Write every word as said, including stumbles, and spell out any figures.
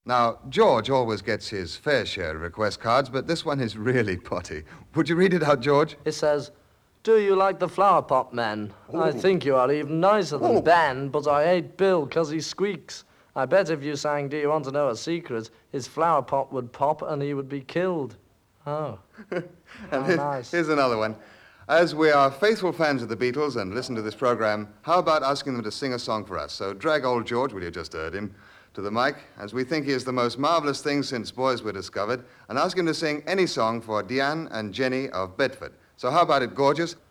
Now, George always gets his fair share of request cards, but this one is really potty. Would you read it out, George? It says, "Do you like the flower pot men? Ooh. I think you are even nicer than Ooh. Ben, but I hate Bill 'cause he squeaks. I bet if you sang 'Do you want to know a secret,' his flower pot would pop and he would be killed." Oh, and how here- nice. Here's another one. As we are faithful fans of the Beatles and listen to this program, how about asking them to sing a song for us? So drag old George, will you just heard him, to the mic, as we think he is the most marvelous thing since boys were discovered, and ask him to sing any song for Deanne and Jenny of Bedford. So how about it, gorgeous?